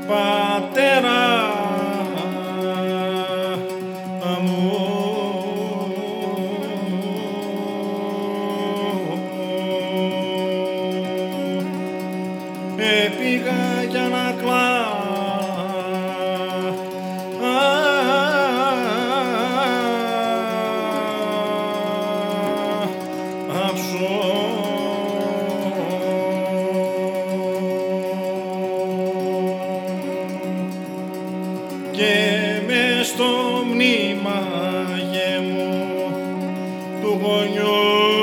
πατέρα μου. Πήγα για να κλάψω και μες στο μνήμαγε μου του γονιού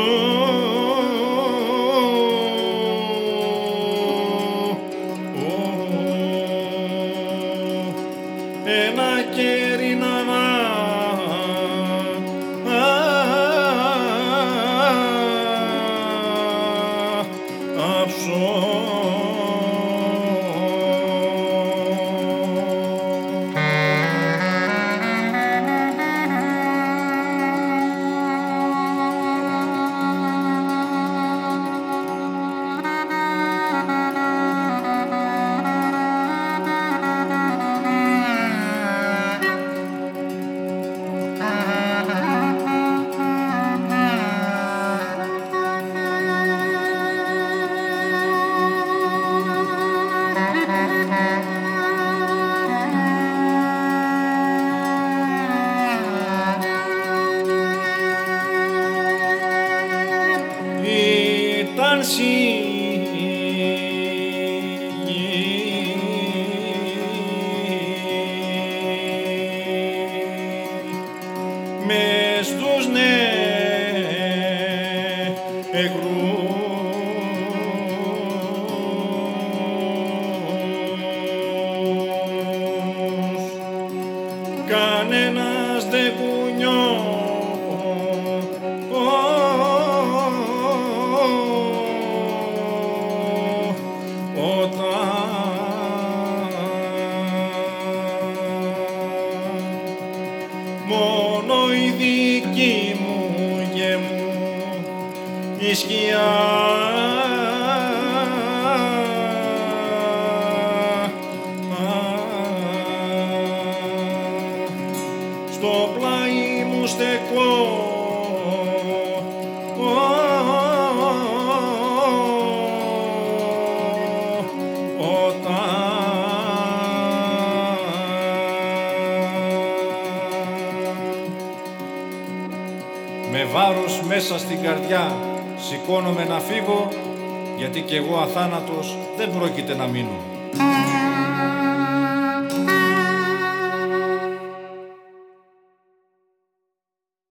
ένα κέρι να άψω. Ήταν μες στους νεκρούς, κανένας δεν κουνιό μόνο η δική μου γε μου η σκιά στο πλάι μου στεκώ με βάρος μέσα στην καρδιά σηκώνομαι να φύγω, γιατί κι εγώ αθάνατος δεν πρόκειται να μείνω.